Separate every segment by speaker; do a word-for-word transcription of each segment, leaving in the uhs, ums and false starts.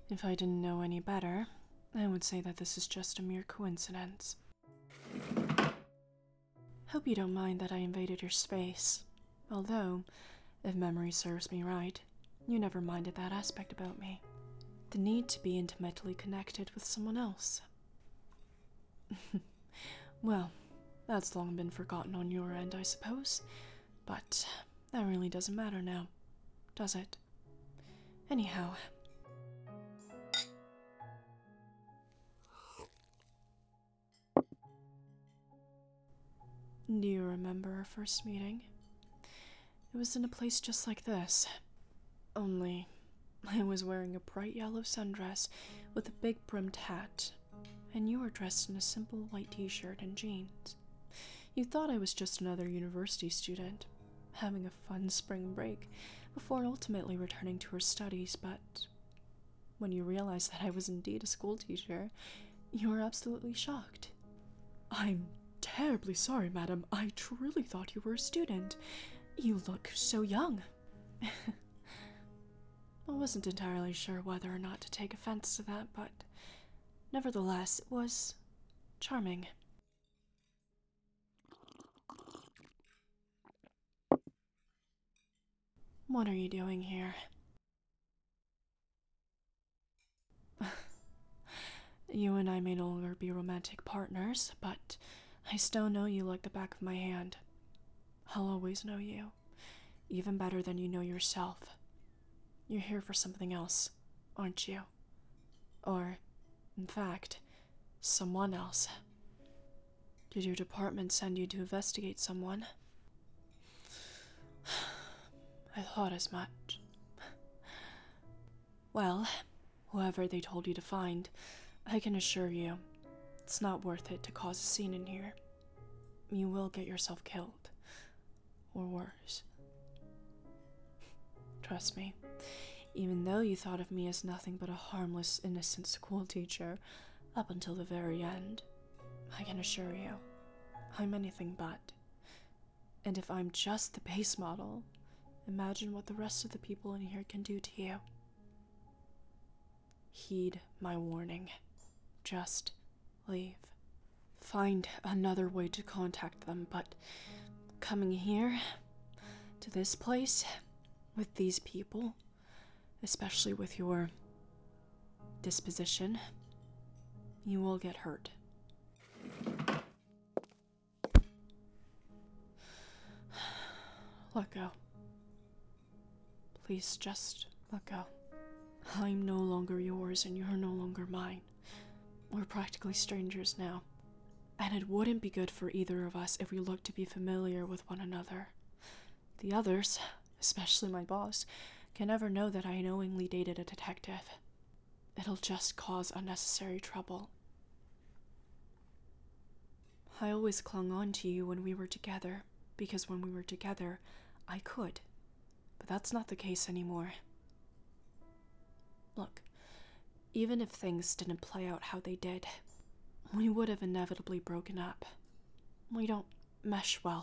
Speaker 1: If I didn't know any better, I would say that this is just a mere coincidence. Hope you don't mind that I invaded your space. Although, if memory serves me right, you never minded that aspect about me. The need to be intimately connected with someone else. Well, that's long been forgotten on your end, I suppose. But that really doesn't matter now, does it? Anyhow. Do you remember our first meeting? It was in a place just like this. Only, I was wearing a bright yellow sundress with a big brimmed hat, and you were dressed in a simple white t-shirt and jeans. You thought I was just another university student, having a fun spring break, before ultimately returning to her studies, but when you realized that I was indeed a school teacher, you were absolutely shocked. I'm terribly sorry, madam. I truly thought you were a student. You look so young. I wasn't entirely sure whether or not to take offense to that, but nevertheless, it was charming. What are you doing here? You and I may no longer be romantic partners, but I still know you like the back of my hand. I'll always know you, even better than you know yourself. You're here for something else, aren't you? Or, in fact, someone else. Did your department send you to investigate someone? I thought as much. Well, whoever they told you to find, I can assure you, it's not worth it to cause a scene in here. You will get yourself killed. Or worse. Trust me, even though you thought of me as nothing but a harmless, innocent school teacher, up until the very end, I can assure you, I'm anything but. And if I'm just the base model, imagine what the rest of the people in here can do to you. Heed my warning. Just leave. Find another way to contact them, but coming here, to this place, with these people, especially with your disposition, you will get hurt. Let go. Please just let go. I'm no longer yours and you're no longer mine. We're practically strangers now. And it wouldn't be good for either of us if we looked to be familiar with one another. The others, especially my boss, can never know that I knowingly dated a detective. It'll just cause unnecessary trouble. I always clung on to you when we were together, because when we were together, I could. But that's not the case anymore. Look, even if things didn't play out how they did, we would have inevitably broken up. We don't mesh well.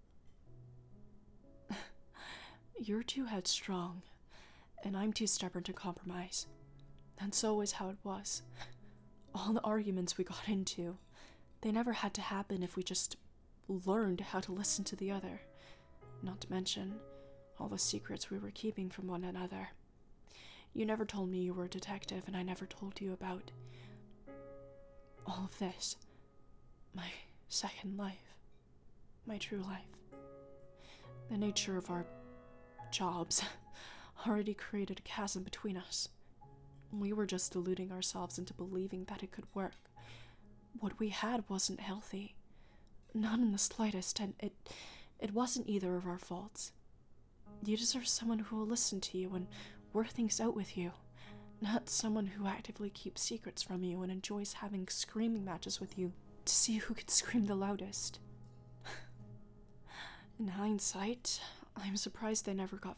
Speaker 1: You're too headstrong, and I'm too stubborn to compromise. That's always how it was. All the arguments we got into, they never had to happen if we just learned how to listen to the other. Not to mention all the secrets we were keeping from one another. You never told me you were a detective, and I never told you about all of this. My second life. My true life. The nature of our jobs already created a chasm between us. We were just deluding ourselves into believing that it could work. What we had wasn't healthy. Not in the slightest, and it, it wasn't either of our faults. You deserve someone who will listen to you and work things out with you. Not someone who actively keeps secrets from you and enjoys having screaming matches with you to see who can scream the loudest. In hindsight, I'm surprised they never got